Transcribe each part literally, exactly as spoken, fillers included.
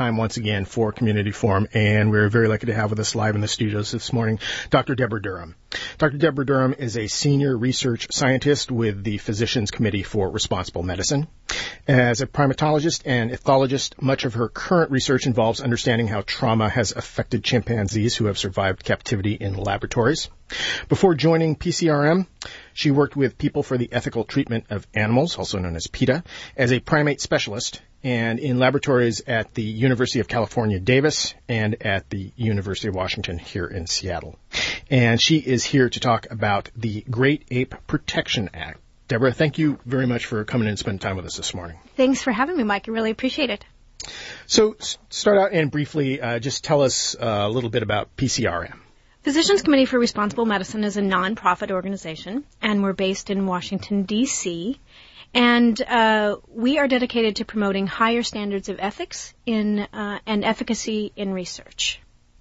time once again for Community Forum, and we're very lucky to have with us live in the studios this morning Doctor Deborah Durham. Doctor Deborah Durham is a senior research scientist with the Physicians Committee for Responsible Medicine. As a primatologist and ethologist, much of her current research involves understanding how trauma has affected chimpanzees who have survived captivity in laboratories. Before joining P C R M, she worked with People for the Ethical Treatment of Animals, also known as PETA, as a primate specialist and in laboratories at the University of California, Davis, and at the University of Washington here in Seattle. And she is here to talk about the Great Ape Protection Act. Deborah, thank you very much for coming in and spending time with us this morning. Thanks for having me, Mike. I really appreciate it. So start out and briefly uh, just tell us uh, a little bit about P C R M. Physicians Committee for Responsible Medicine is a nonprofit organization, and we're based in Washington, D C, and uh, we are dedicated to promoting higher standards of ethics in uh, and efficacy in research.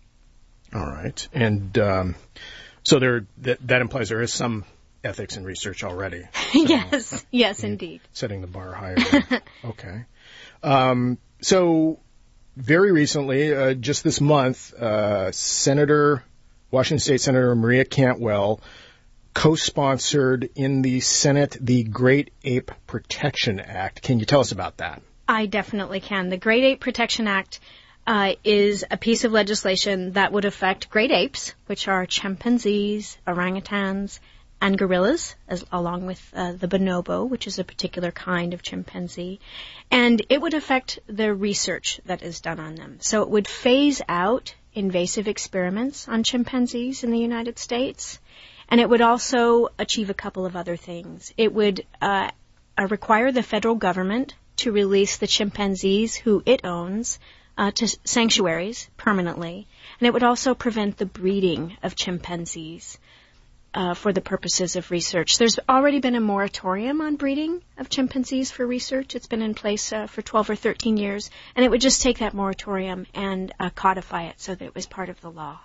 All right. And um, so there that, that implies there is some ethics in research already. So, yes, yes, indeed. Setting the bar higher. Okay. Um, so very recently, uh, just this month, uh, Senator, Washington State Senator Maria Cantwell co-sponsored in the Senate the Great Ape Protection Act. Can you tell us about that? I definitely can. The Great Ape Protection Act uh, is a piece of legislation that would affect great apes, which are chimpanzees, orangutans, and gorillas, as, along with uh, the bonobo, which is a particular kind of chimpanzee. And it would affect the research that is done on them. So it would phase out invasive experiments on chimpanzees in the United States. And it would also achieve a couple of other things. It would uh, uh, require the federal government to release the chimpanzees who it owns uh, to sanctuaries permanently. And it would also prevent the breeding of chimpanzees Uh, for the purposes of research. There's already been a moratorium on breeding of chimpanzees for research. It's been in place uh, for twelve or thirteen years, and it would just take that moratorium and uh, codify it so that it was part of the law.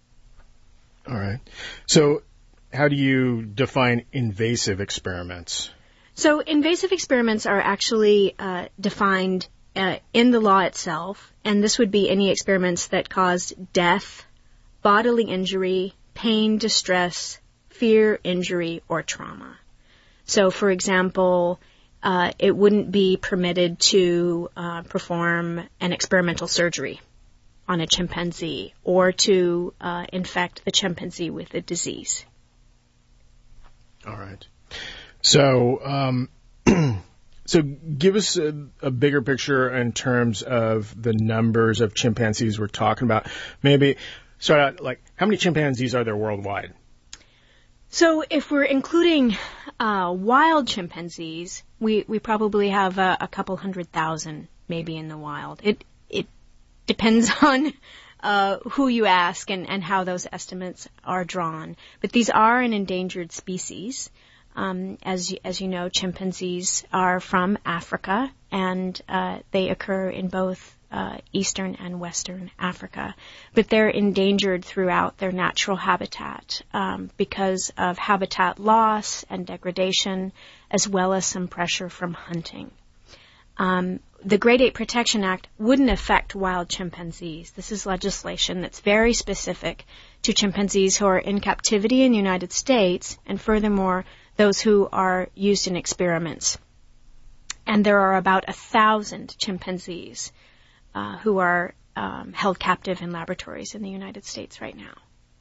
All right. So how do you define invasive experiments? So invasive experiments are actually uh, defined uh, in the law itself, and this would be any experiments that caused death, bodily injury, pain, distress, fear, injury, or trauma. So, for example, uh, it wouldn't be permitted to uh, perform an experimental surgery on a chimpanzee or to uh, infect the chimpanzee with a disease. All right. So, um, so give us a, a bigger picture in terms of the numbers of chimpanzees we're talking about. Maybe start out, like, how many chimpanzees are there worldwide? So if we're including uh, wild chimpanzees, we, we probably have a, a couple hundred thousand maybe in the wild. It it depends on uh, who you ask and, and how those estimates are drawn. But these are an endangered species. Um, as, you, as you know, chimpanzees are from Africa, and uh, they occur in both Uh, eastern and western Africa, but they're endangered throughout their natural habitat um, because of habitat loss and degradation, as well as some pressure from hunting. Um, the Great Ape Protection Act wouldn't affect wild chimpanzees. This is legislation that's very specific to chimpanzees who are in captivity in the United States, and furthermore, those who are used in experiments. And there are about a thousand chimpanzees Uh, who are um, held captive in laboratories in the United States right now.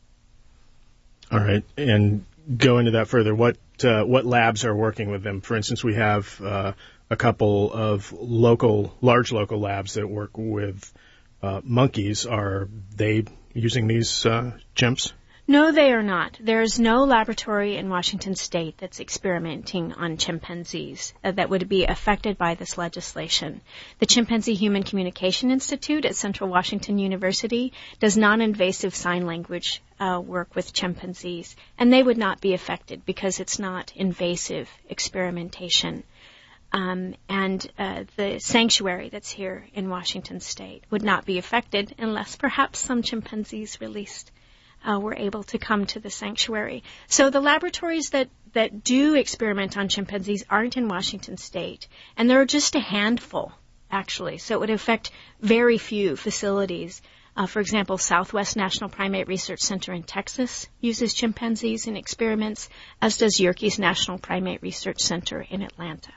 All right, and go into that further. What uh, what labs are working with them? For instance, we have uh, a couple of local, large local labs that work with uh, monkeys. Are they using these uh, chimps? No, they are not. There's no laboratory in Washington State that's experimenting on chimpanzees uh, that would be affected by this legislation. The Chimpanzee Human Communication Institute at Central Washington University does non-invasive sign language uh, work with chimpanzees, and they would not be affected because it's not invasive experimentation. Um, and uh, the sanctuary that's here in Washington State would not be affected unless perhaps some chimpanzees released Uh, were able to come to the sanctuary. So the laboratories that, that do experiment on chimpanzees aren't in Washington State, and there are just a handful actually. So it would affect very few facilities. Uh, for example, Southwest National Primate Research Center in Texas uses chimpanzees in experiments, as does Yerkes National Primate Research Center in Atlanta.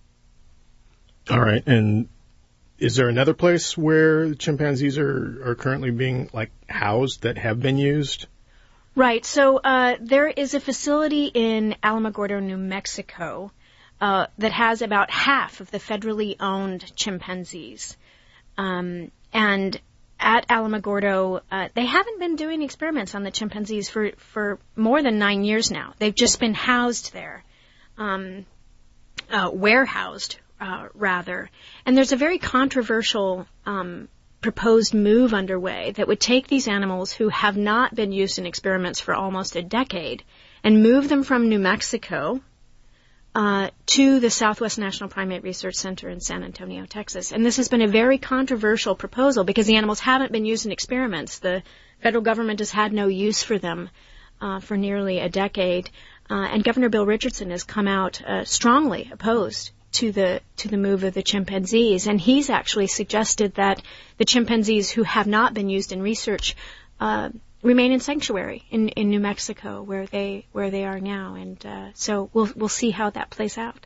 All right. And is there another place where chimpanzees are, are currently being like housed that have been used? Right. So uh, there is a facility in Alamogordo, New Mexico, uh, that has about half of the federally owned chimpanzees. Um, and at Alamogordo, uh, they haven't been doing experiments on the chimpanzees for, for more than nine years now. They've just been housed there, um, uh, warehoused, uh, rather. And there's a very controversial um, proposed move underway that would take these animals who have not been used in experiments for almost a decade and move them from New Mexico uh, to the Southwest National Primate Research Center in San Antonio, Texas. And this has been a very controversial proposal because the animals haven't been used in experiments. The federal government has had no use for them uh, for nearly a decade. Uh, and Governor Bill Richardson has come out uh, strongly opposed to the to the move of the chimpanzees, and he's actually suggested that the chimpanzees who have not been used in research uh, remain in sanctuary in, in New Mexico, where they where they are now, and uh, so we'll we'll see how that plays out.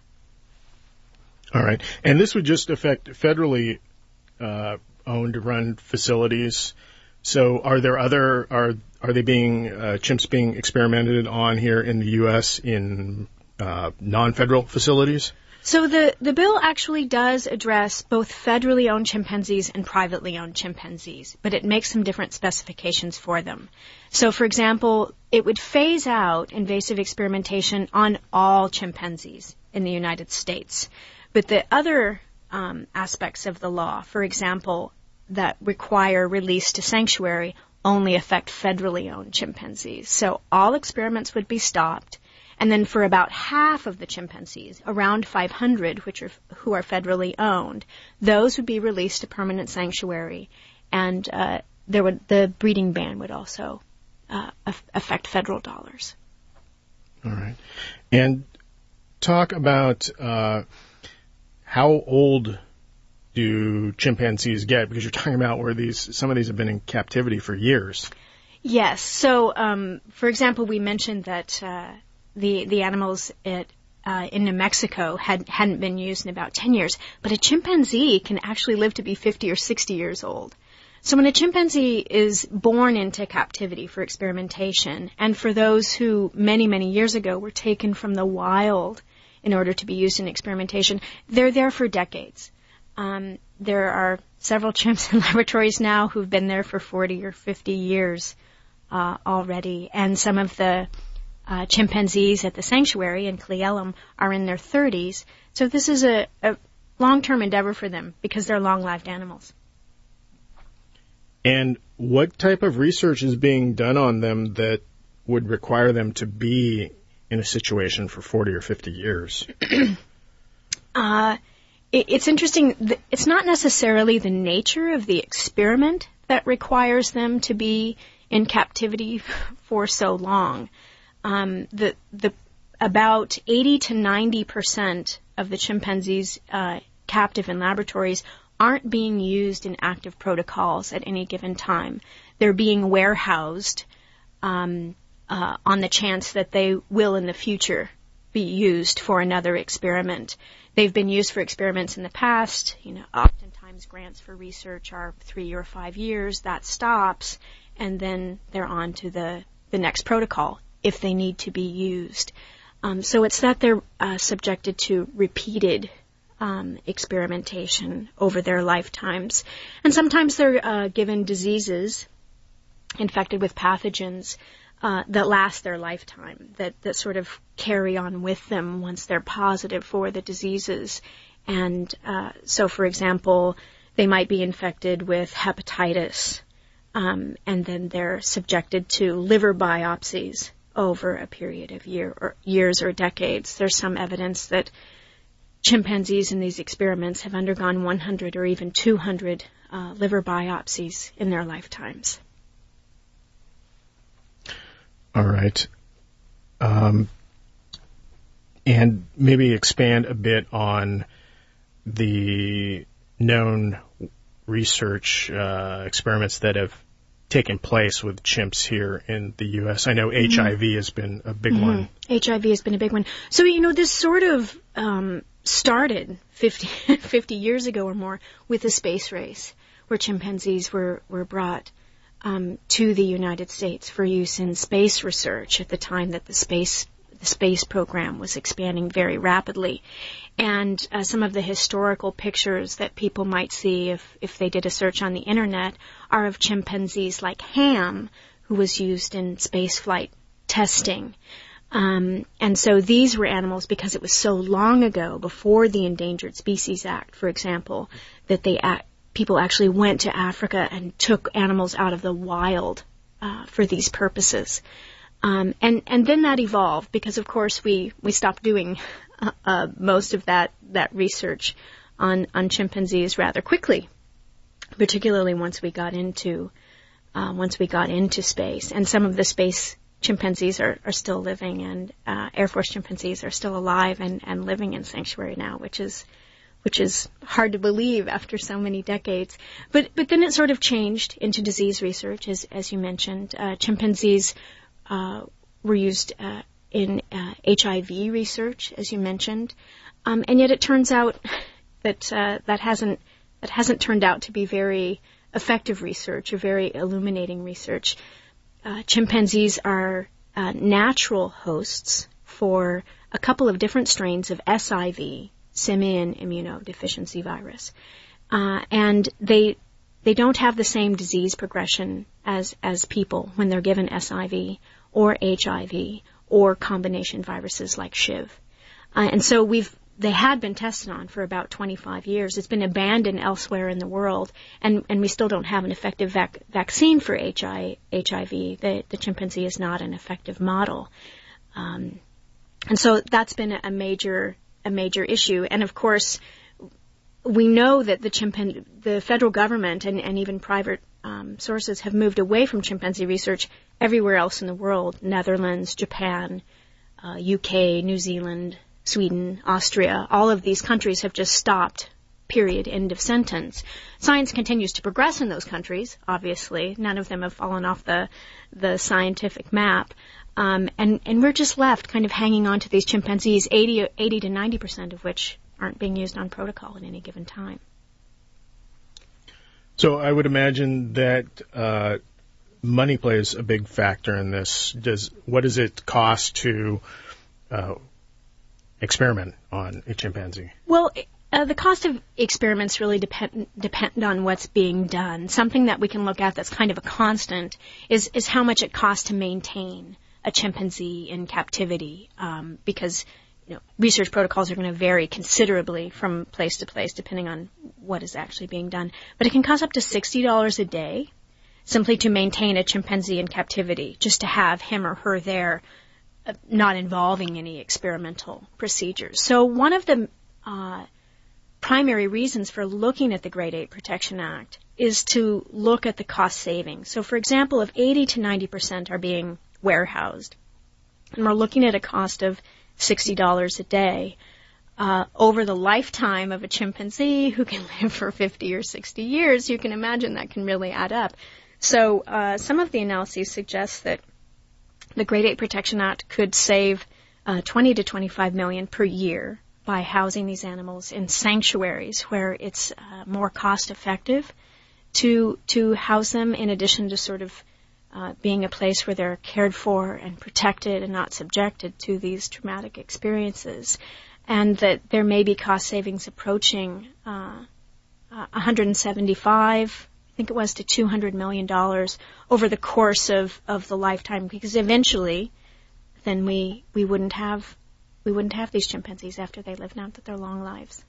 All right, and this would just affect federally uh, owned, run facilities. So, are there other are are they being uh, chimps being experimented on here in the U S in uh, non-federal facilities? So the, the bill actually does address both federally owned chimpanzees and privately owned chimpanzees, but it makes some different specifications for them. So, for example, it would phase out invasive experimentation on all chimpanzees in the United States. But the other um, aspects of the law, for example, that require release to sanctuary, only affect federally owned chimpanzees. So all experiments would be stopped. And then for about half of the chimpanzees, around five hundred, which are who are federally owned, those would be released to permanent sanctuary, and uh, there would the breeding ban would also uh, affect federal dollars. All right, and talk about uh, how old do chimpanzees get? Because you're talking about where these some of these have been in captivity for years. Yes. So, um, for example, we mentioned that. Uh, The, the animals at, uh, in New Mexico had, hadn't been used in about ten years. But a chimpanzee can actually live to be fifty or sixty years old. So when a chimpanzee is born into captivity for experimentation, and for those who many, many years ago were taken from the wild in order to be used in experimentation, they're there for decades. Um, there are several chimps in laboratories now who've been there for forty or fifty years uh, already, and some of the Uh, chimpanzees at the sanctuary in Cle Elum are in their thirties. So this is a, a long-term endeavor for them because they're long-lived animals. And what type of research is being done on them that would require them to be in a situation for forty or fifty years? uh, it, it's interesting. It's not necessarily the nature of the experiment that requires them to be in captivity for so long. Um, the, the, about eighty to ninety percent of the chimpanzees, uh, captive in laboratories aren't being used in active protocols at any given time. They're being warehoused, um, uh, on the chance that they will in the future be used for another experiment. They've been used for experiments in the past. You know, oftentimes grants for research are three or five years. That stops, and then they're on to the, the next protocol if they need to be used. Um, so it's that they're uh, subjected to repeated um, experimentation over their lifetimes. And sometimes they're uh, given diseases infected with pathogens uh, that last their lifetime, that, that sort of carry on with them once they're positive for the diseases. And uh, so, for example, they might be infected with hepatitis, um, and then they're subjected to liver biopsies over a period of year or years or decades. There's some evidence that chimpanzees in these experiments have undergone one hundred or even two hundred uh, liver biopsies in their lifetimes. All right. Um, and maybe expand a bit on the known research uh, experiments that have taken place with chimps here in the U S. I know mm-hmm. H I V has been a big mm-hmm. one. H I V has been a big one. So, you know, this sort of um, started fifty, fifty years ago or more with the space race, where chimpanzees were, were brought um, to the United States for use in space research at the time that the space the space program was expanding very rapidly. And uh, some of the historical pictures that people might see if, if they did a search on the internet are of chimpanzees like Ham, who was used in space flight testing. Um, and so these were animals, because it was so long ago, before the Endangered Species Act, for example, that they act, people actually went to Africa and took animals out of the wild uh, for these purposes. Um, and, and then that evolved because, of course, we, we stopped doing uh, uh, most of that, that research on, on chimpanzees rather quickly, particularly once we got into uh, once we got into space. And some of the space chimpanzees are, are still living, and uh, Air Force chimpanzees are still alive and, and living in sanctuary now, which is which is hard to believe after so many decades. But but then it sort of changed into disease research, as as you mentioned. Uh, chimpanzees Uh, were used uh, in uh, H I V research, as you mentioned, um, and yet it turns out that uh, that hasn't that hasn't turned out to be very effective research or very illuminating research. Uh, chimpanzees are uh, natural hosts for a couple of different strains of S I V, simian immunodeficiency virus, uh, and they they don't have the same disease progression as as people when they're given S I V or H I V or combination viruses like S H I V. Uh, and so we've they had been tested on for about twenty-five years. It's been abandoned elsewhere in the world, and, and we still don't have an effective vac- vaccine for H I, H I V. The, the chimpanzee is not an effective model. Um, and so that's been a major a major issue. And of course, we know that the chimpan- the federal government and, and even private um, sources have moved away from chimpanzee research everywhere else in the world: Netherlands, Japan, uh, U K, New Zealand, Sweden, Austria. All of these countries have just stopped, period, end of sentence. Science continues to progress in those countries, obviously. None of them have fallen off the the scientific map. Um, and, and we're just left kind of hanging on to these chimpanzees, eighty, eighty to ninety percent of which aren't being used on protocol at any given time. So I would imagine that uh, money plays a big factor in this. Does what does it cost to uh, experiment on a chimpanzee? Well, uh, the cost of experiments really depend depend on what's being done. Something that we can look at that's kind of a constant is is how much it costs to maintain a chimpanzee in captivity, um, because you know, research protocols are going to vary considerably from place to place depending on what is actually being done. But it can cost up to sixty dollars a day simply to maintain a chimpanzee in captivity, just to have him or her there, uh, not involving any experimental procedures. So one of the uh, primary reasons for looking at the Grade eight Protection Act is to look at the cost savings. So, for example, if eighty to ninety percent are being warehoused, and we're looking at a cost of sixty dollars a day, uh, over the lifetime of a chimpanzee who can live for fifty or sixty years, you can imagine that can really add up. So uh, some of the analyses suggest that the Grade eight Protection Act could save uh, twenty to twenty-five million per year by housing these animals in sanctuaries where it's uh, more cost effective to to house them, in addition to sort of Uh, being a place where they're cared for and protected and not subjected to these traumatic experiences, and that there may be cost savings approaching uh, uh, one hundred seventy-five, I think it was, to two hundred million dollars over the course of, of the lifetime, because eventually then we we wouldn't have we wouldn't have these chimpanzees after they lived out their long lives.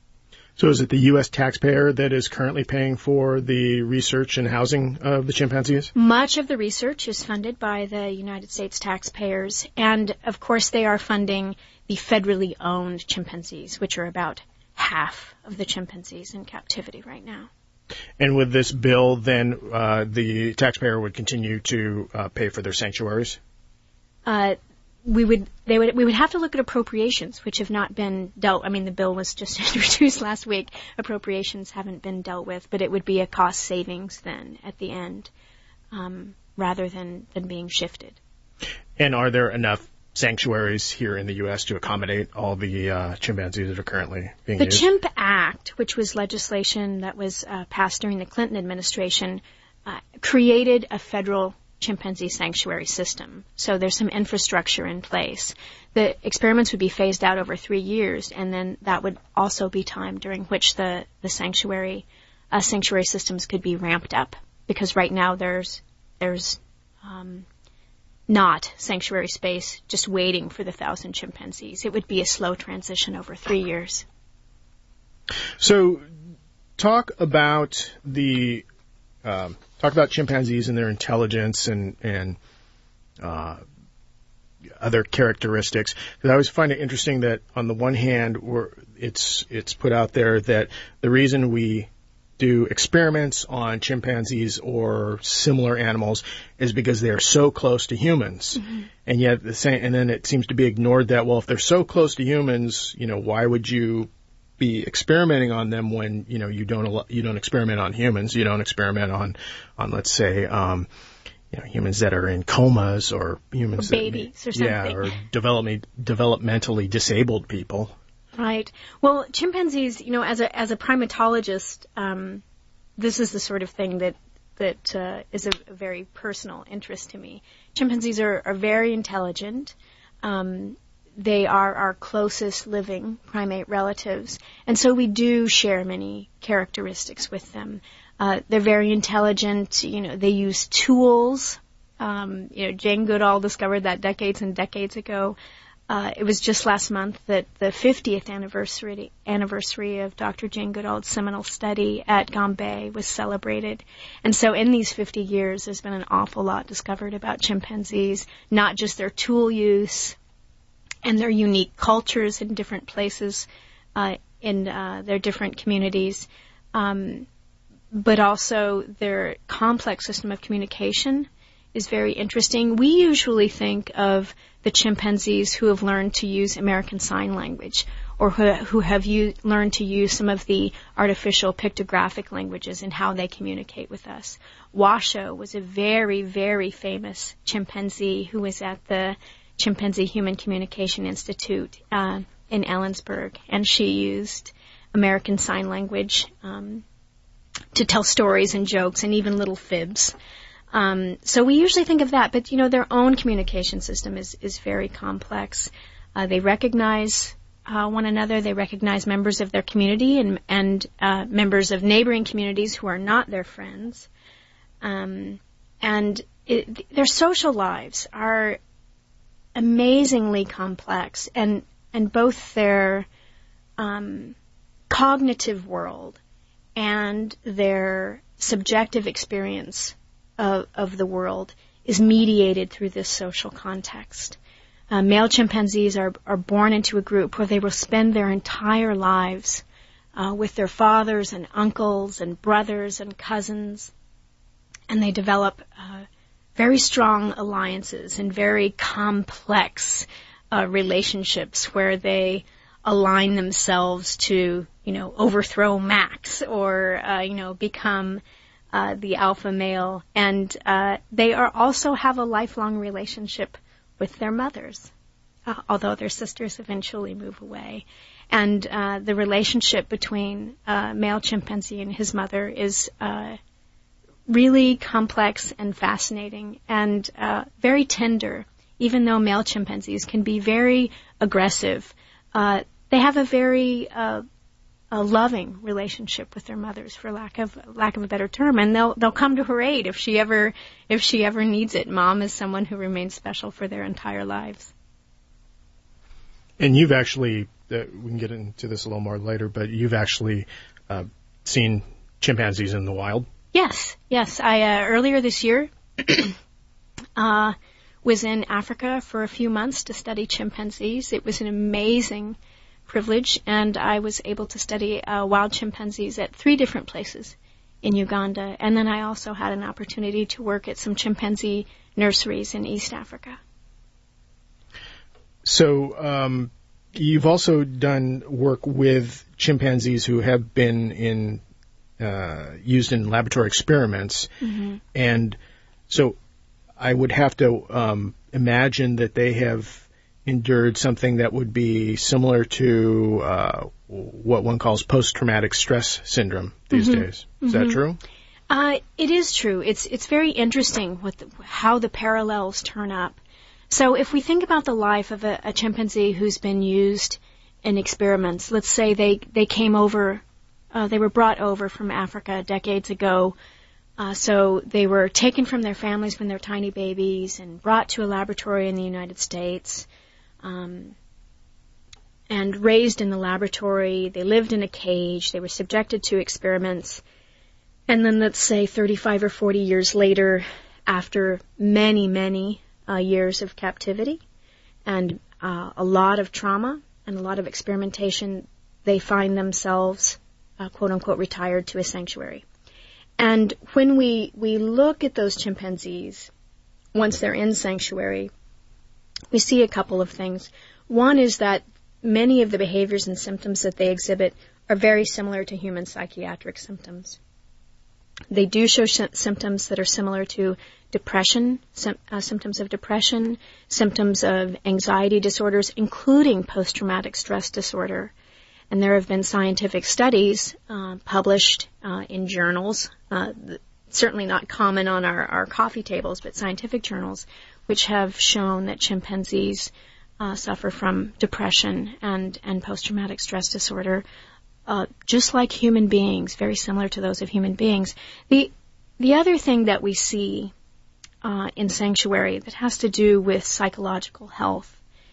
So is it the U S taxpayer that is currently paying for the research and housing of the chimpanzees? Much of the research is funded by the United States taxpayers, and of course they are funding the federally owned chimpanzees, which are about half of the chimpanzees in captivity right now. And with this bill, then uh, the taxpayer would continue to uh, pay for their sanctuaries? Uh, we would they would we would have to look at appropriations, which have not been dealt. I mean, the bill was just introduced last week. Appropriations haven't been dealt with, but it would be a cost savings then at the end, um, rather than than being shifted. And are there enough sanctuaries here in the U S to accommodate all the uh, chimpanzees that are currently being the used? The Chimp Act, which was legislation that was uh, passed during the Clinton administration, uh, created a federal chimpanzee sanctuary system. So there's some infrastructure in place. The experiments would be phased out over three years, and then that would also be time during which the, the sanctuary uh, sanctuary systems could be ramped up. Because right now there's there's um, not sanctuary space just waiting for the thousand chimpanzees. It would be a slow transition over three years. So talk about the um, talk about chimpanzees and their intelligence and and uh, other characteristics. Because I always find it interesting that on the one hand, we're, it's it's put out there that the reason we do experiments on chimpanzees or similar animals is because they are so close to humans. Mm-hmm. And yet the same, and then it seems to be ignored that, well, if they're so close to humans, you know, why would you be experimenting on them when, you know, you don't, you don't experiment on humans, you don't experiment on, on, let's say, um, you know, humans that are in comas or humans or babies that, or something. Yeah, or development, developmentally disabled people. Right. Well, chimpanzees, you know, as a as a primatologist, um, this is the sort of thing that that uh, is a, a very personal interest to me. Chimpanzees are, are very intelligent. Um, they are our closest living primate relatives, and so we do share many characteristics with them. Uh, they're very intelligent. You know, they use tools. Um, you know, Jane Goodall discovered that decades and decades ago. Uh, it was just last month that the fiftieth anniversary anniversary of Doctor Jane Goodall's seminal study at Gombe was celebrated. And so in these fifty years, there's been an awful lot discovered about chimpanzees, not just their tool use and their unique cultures in different places uh, in uh, their different communities, um, but also their complex system of communication is very interesting. We usually think of the chimpanzees who have learned to use American Sign Language or who, who have u- learned to use some of the artificial pictographic languages and how they communicate with us. Washoe was a very, very famous chimpanzee who was at the Chimpanzee Human Communication Institute uh, in Ellensburg, and she used American Sign Language um, to tell stories and jokes and even little fibs. Um, so we usually think of that, but, you know, their own communication system is, is very complex. Uh, they recognize uh, one another. They recognize members of their community and, and uh, members of neighboring communities who are not their friends. Um, and it, their social lives are amazingly complex, and, and both their um, cognitive world and their subjective experience Of, of the world is mediated through this social context. Uh, male chimpanzees are, are born into a group where they will spend their entire lives uh, with their fathers and uncles and brothers and cousins, and they develop uh, very strong alliances and very complex uh, relationships where they align themselves to, you know, overthrow Max or, uh, you know, become Uh, the alpha male, and uh, they are also have a lifelong relationship with their mothers, uh, although their sisters eventually move away. And uh, the relationship between uh, male chimpanzee and his mother is uh, really complex and fascinating and uh, very tender. Even though male chimpanzees can be very aggressive, uh, they have a very uh, a loving relationship with their mothers, for lack of lack of a better term, and they'll they'll come to her aid if she ever if she ever needs it. Mom is someone who remains special for their entire lives. And you've actually, uh, we can get into this a little more later, but you've actually uh, seen chimpanzees in the wild. Yes, yes. I uh, earlier this year uh, was in Africa for a few months to study chimpanzees. It was an amazing privilege, and I was able to study uh, wild chimpanzees at three different places in Uganda. And then I also had an opportunity to work at some chimpanzee nurseries in East Africa. So um, you've also done work with chimpanzees who have been in uh, used in laboratory experiments, mm-hmm. and so I would have to um, imagine that they have endured something that would be similar to uh, what one calls post-traumatic stress syndrome these mm-hmm. days. Is mm-hmm. that true? Uh, it is true. It's it's very interesting with the, how the parallels turn up. So if we think about the life of a, a chimpanzee who's been used in experiments, let's say they, they came over, uh, they were brought over from Africa decades ago. Uh, so they were taken from their families when they're tiny babies and brought to a laboratory in the United States um, and raised in the laboratory. They lived in a cage. They were subjected to experiments. And then let's say thirty-five or forty years later, after many, many uh, years of captivity and uh, a lot of trauma and a lot of experimentation, they find themselves, uh, quote unquote, retired to a sanctuary. And when we, we look at those chimpanzees, once they're in sanctuary, we see a couple of things. One is that many of the behaviors and symptoms that they exhibit are very similar to human psychiatric symptoms. They do show sh- symptoms that are similar to depression, sim- uh, symptoms of depression, symptoms of anxiety disorders, including post-traumatic stress disorder. And there have been scientific studies uh, published uh, in journals, uh, certainly not common on our, our coffee tables, but scientific journals, which have shown that chimpanzees uh, suffer from depression and, and post-traumatic stress disorder, uh, just like human beings, very similar to those of human beings. The the other thing that we see uh, in sanctuary that has to do with psychological health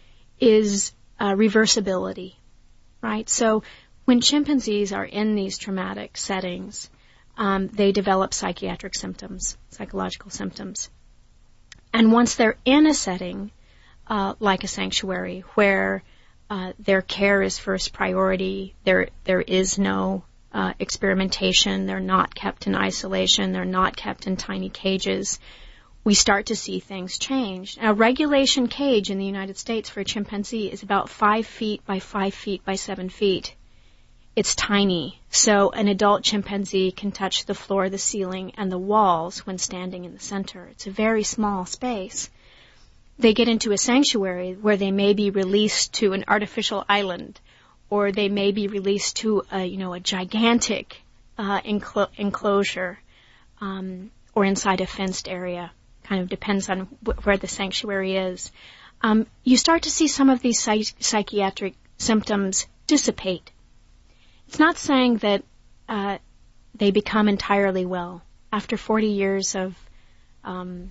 is uh, reversibility. Right? So when chimpanzees are in these traumatic settings, um, they develop psychiatric symptoms, psychological symptoms. And once they're in a setting uh, like a sanctuary where uh, their care is first priority, there there is no uh, experimentation, they're not kept in isolation, they're not kept in tiny cages, we start to see things change. A regulation cage in the United States for a chimpanzee is about five feet by five feet by seven feet. It's tiny, so an adult chimpanzee can touch the floor, the ceiling, and the walls when standing in the center. It's a very small space. They get into a sanctuary where they may be released to an artificial island, or they may be released to a, you know, a gigantic uh, enclo- enclosure, um, or inside a fenced area. Kind of depends on wh- where the sanctuary is. Um, you start to see some of these psych- psychiatric symptoms dissipate. It's not saying that uh, they become entirely well. After forty years of um,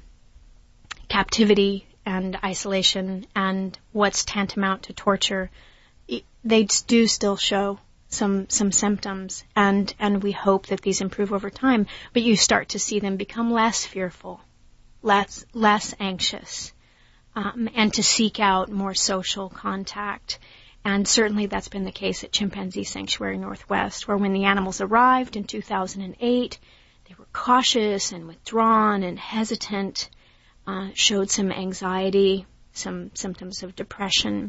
captivity and isolation and what's tantamount to torture, it, they do still show some some symptoms, and, and we hope that these improve over time, but you start to see them become less fearful, less less anxious, um, and to seek out more social contact. And certainly that's been the case at Chimpanzee Sanctuary Northwest, where when the animals arrived in two thousand eight, they were cautious and withdrawn and hesitant, uh, showed some anxiety, some symptoms of depression.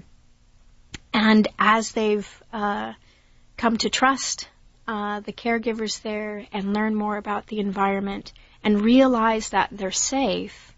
And as they've uh, come to trust uh, the caregivers there and learn more about the environment and realize that they're safe,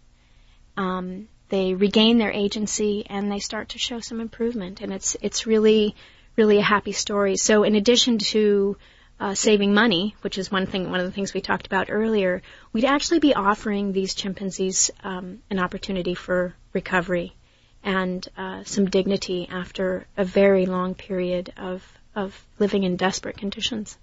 um, they regain their agency and they start to show some improvement. And it's it's really, really a happy story. So in addition to uh, saving money, which is one thing, one of the things we talked about earlier, we'd actually be offering these chimpanzees um, an opportunity for recovery and uh, some dignity after a very long period of of living in desperate conditions.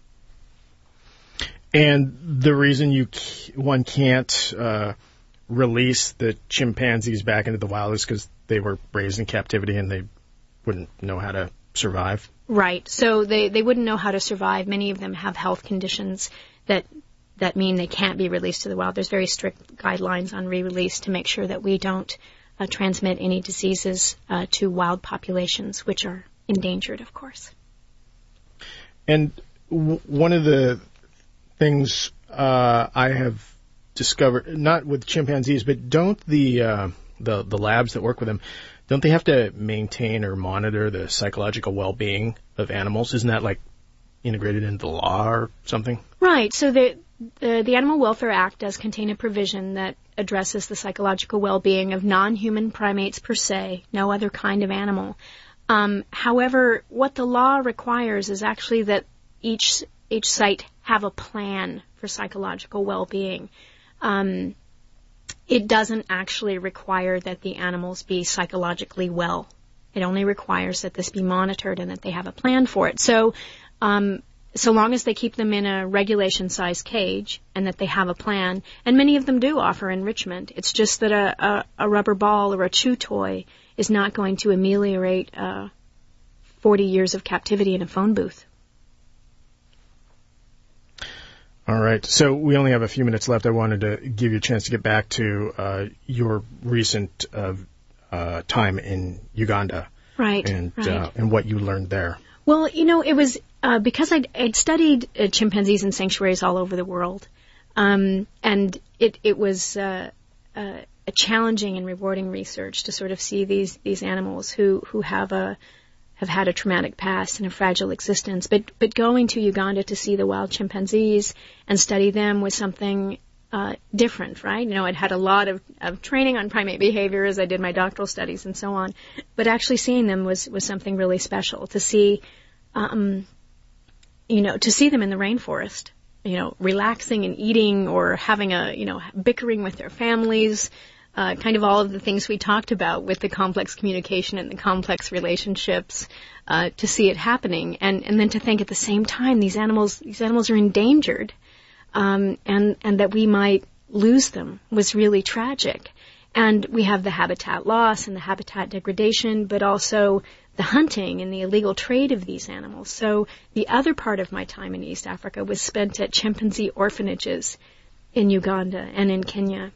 And the reason you one can't uh, release the chimpanzees back into the wild is because they were raised in captivity and they wouldn't know how to survive? Right. So they, they wouldn't know how to survive. Many of them have health conditions that that mean they can't be released to the wild. There's very strict guidelines on re-release to make sure that we don't uh, transmit any diseases uh, to wild populations, which are endangered, of course. And w- one of the things uh, I have discovered, not with chimpanzees, but don't the uh, the the labs that work with them, don't they have to maintain or monitor the psychological well-being of animals? Isn't that like integrated into the law or something? Right. So the, the the Animal Welfare Act does contain a provision that addresses the psychological well-being of non-human primates per se, no other kind of animal. Um, however, what the law requires is actually that each each site have a plan for psychological well-being. Um, it doesn't actually require that the animals be psychologically well. It only requires that this be monitored and that they have a plan for it. So, um, so long as they keep them in a regulation-sized cage and that they have a plan, and many of them do offer enrichment, it's just that a, a, a rubber ball or a chew toy is not going to ameliorate uh, forty years of captivity in a phone booth. All right. So we only have a few minutes left. I wanted to give you a chance to get back to uh, your recent uh, uh, time in Uganda. Right, and, right. Uh, and what you learned there. Well, you know, it was uh, because I'd, I'd studied uh, chimpanzees in sanctuaries all over the world. Um, and it, it was uh, uh, a challenging and rewarding research to sort of see these, these animals who, who have a have had a traumatic past and a fragile existence. But but going to Uganda to see the wild chimpanzees and study them was something uh, different, right? You know, I'd had a lot of, of training on primate behavior as I did my doctoral studies and so on. But actually seeing them was, was something really special. To see, um, you know, to see them in the rainforest, you know, relaxing and eating or having a, you know, bickering with their families, Uh, kind of all of the things we talked about with the complex communication and the complex relationships, uh, to see it happening, and, and then to think at the same time these animals these animals are endangered, um, and and that we might lose them was really tragic. And we have the habitat loss and the habitat degradation, but also the hunting and the illegal trade of these animals. So the other part of my time in East Africa was spent at chimpanzee orphanages in Uganda and in Kenya.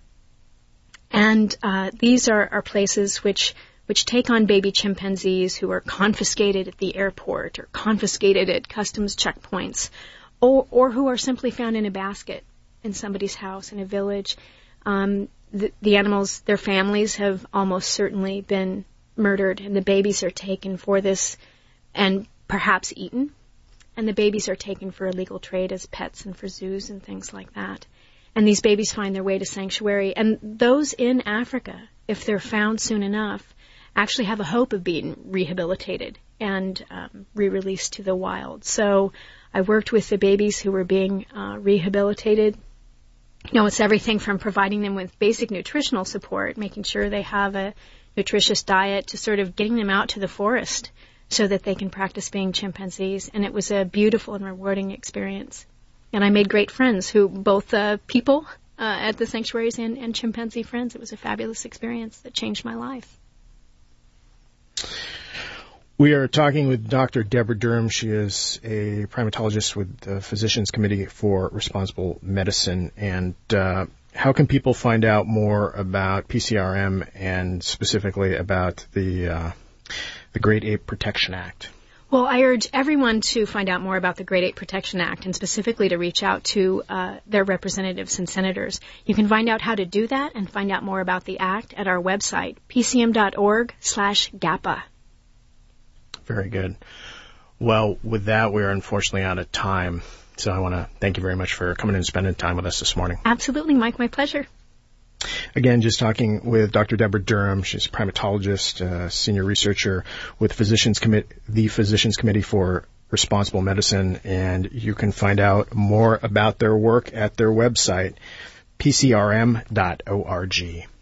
And uh, these are, are places which which take on baby chimpanzees who are confiscated at the airport or confiscated at customs checkpoints, or, or who are simply found in a basket in somebody's house in a village. Um, the, the animals, their families have almost certainly been murdered, and the babies are taken for this and perhaps eaten. And the babies are taken for illegal trade as pets and for zoos and things like that. And these babies find their way to sanctuary. And those in Africa, if they're found soon enough, actually have a hope of being rehabilitated and um, re-released to the wild. So I worked with the babies who were being uh, rehabilitated. You know, it's everything from providing them with basic nutritional support, making sure they have a nutritious diet, to sort of getting them out to the forest so that they can practice being chimpanzees. And it was a beautiful and rewarding experience. And I made great friends who, both uh, people uh, at the sanctuaries and, and chimpanzee friends. It was a fabulous experience that changed my life. We are talking with Doctor Deborah Durham. She is a primatologist with the Physicians Committee for Responsible Medicine. And uh, how can people find out more about P C R M and specifically about the uh, the Great Ape Protection Act? Well, I urge everyone to find out more about the Great Ape Protection Act and specifically to reach out to uh, their representatives and senators. You can find out how to do that and find out more about the act at our website, p c m dot org slash GAPA. Very good. Well, with that, we're unfortunately out of time. So I want to thank you very much for coming and spending time with us this morning. Absolutely, Mike. My pleasure. Again, just talking with Doctor Deborah Durham. She's a primatologist, uh, senior researcher with Physicians Committee, the Physicians Committee for Responsible Medicine, and you can find out more about their work at their website, p c r m dot org.